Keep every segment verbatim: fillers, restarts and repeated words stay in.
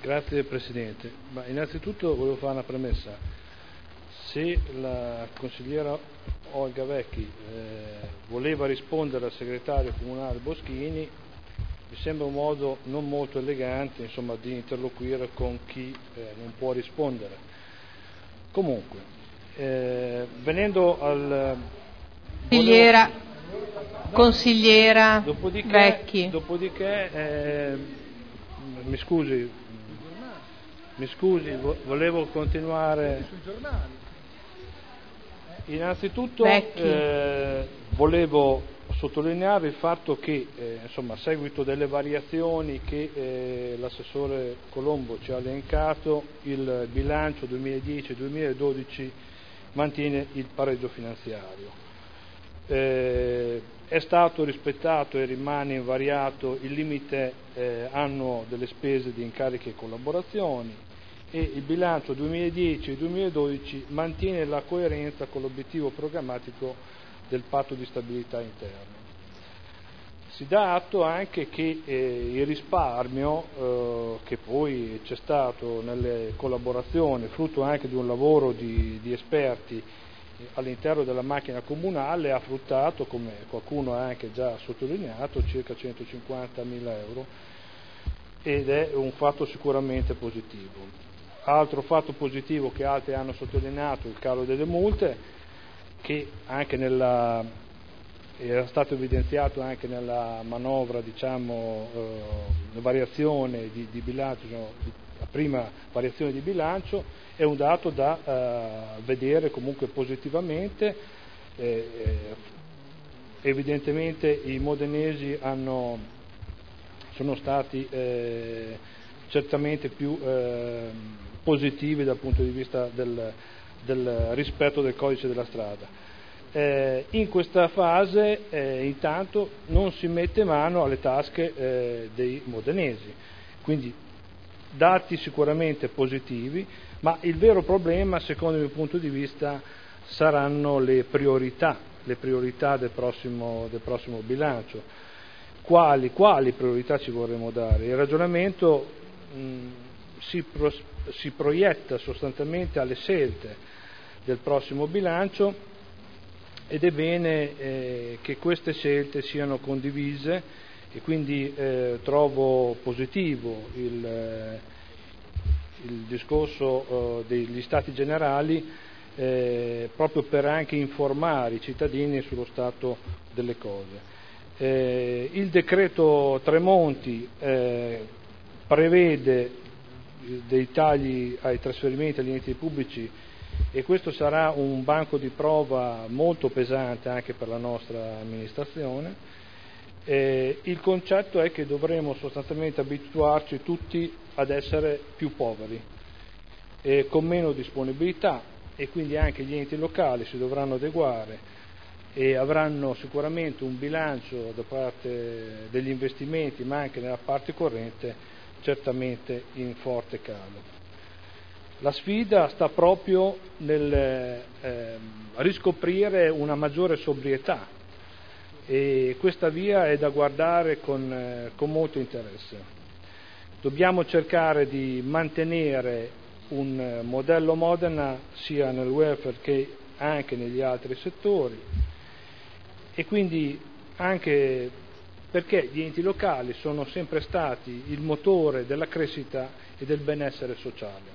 Grazie Presidente. Ma innanzitutto volevo fare una premessa. Se la consigliera Olga Vecchi eh, voleva rispondere al segretario comunale Boschini, mi sembra un modo non molto elegante, insomma, di interloquire con chi eh, non può rispondere. Comunque, eh, venendo al... Consigliera, volevo... consigliera dopodiché, Vecchi. Dopodiché, eh, mi scusi, mi scusi, volevo continuare. Innanzitutto eh, volevo sottolineare il fatto che eh, insomma, a seguito delle variazioni che eh, l'assessore Colombo ci ha elencato, il bilancio duemiladieci duemiladodici mantiene il pareggio finanziario. Eh, è stato rispettato e rimane invariato il limite eh, annuo delle spese di incarichi e collaborazioni, e il bilancio duemiladieci e duemiladodici mantiene la coerenza con l'obiettivo programmatico del patto di stabilità interno. Si dà atto anche che eh, il risparmio eh, che poi c'è stato nelle collaborazioni, frutto anche di un lavoro di, di esperti eh, all'interno della macchina comunale, ha fruttato, come qualcuno ha anche già sottolineato, circa centocinquantamila euro, ed è un fatto sicuramente positivo. Altro fatto positivo che altri hanno sottolineato, il calo delle multe, che anche nella, era stato evidenziato anche nella manovra, diciamo, eh, variazione di, di bilancio, diciamo, la prima variazione di bilancio, è un dato da eh, vedere comunque positivamente. Eh, eh, evidentemente i modenesi hanno, sono stati eh, certamente più eh, positivi dal punto di vista del, del rispetto del codice della strada. Eh, in questa fase eh, intanto non si mette mano alle tasche eh, dei modenesi, quindi dati sicuramente positivi, ma il vero problema, secondo il mio punto di vista, saranno le priorità, le priorità del prossimo, del prossimo bilancio. Quali, quali priorità ci vorremmo dare? Il ragionamento mh, si, pro, si proietta sostanzialmente alle scelte del prossimo bilancio, ed è bene eh, che queste scelte siano condivise, e quindi eh, trovo positivo il, eh, il discorso eh, degli Stati Generali, eh, proprio per anche informare i cittadini sullo stato delle cose. Eh, il decreto Tremonti eh, prevede dei tagli ai trasferimenti agli enti pubblici, e questo sarà un banco di prova molto pesante anche per la nostra amministrazione. Eh, il concetto è che dovremo sostanzialmente abituarci tutti ad essere più poveri, eh, con meno disponibilità, e quindi anche gli enti locali si dovranno adeguare e avranno sicuramente un bilancio da parte degli investimenti, ma anche nella parte corrente, certamente in forte calo. La sfida sta proprio nel eh, riscoprire una maggiore sobrietà, e questa via è da guardare con, eh, con molto interesse. Dobbiamo cercare di mantenere un modello Modena sia nel welfare che anche negli altri settori, e quindi anche perché gli enti locali sono sempre stati il motore della crescita e del benessere sociale.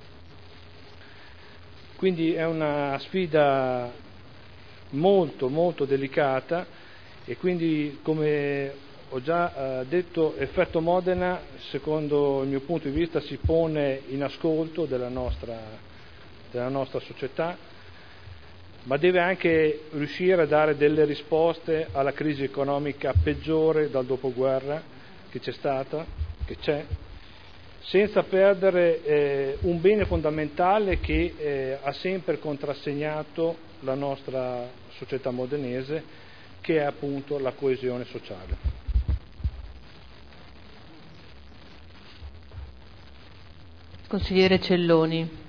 Quindi è una sfida molto molto delicata, e quindi, come ho già eh, detto, Effetto Modena, secondo il mio punto di vista, si pone in ascolto della nostra, della nostra società, ma deve anche riuscire a dare delle risposte alla crisi economica peggiore dal dopoguerra che c'è stata, che c'è, senza perdere eh, un bene fondamentale che eh, ha sempre contrassegnato la nostra società modenese, che è appunto la coesione sociale. Consigliere Celloni.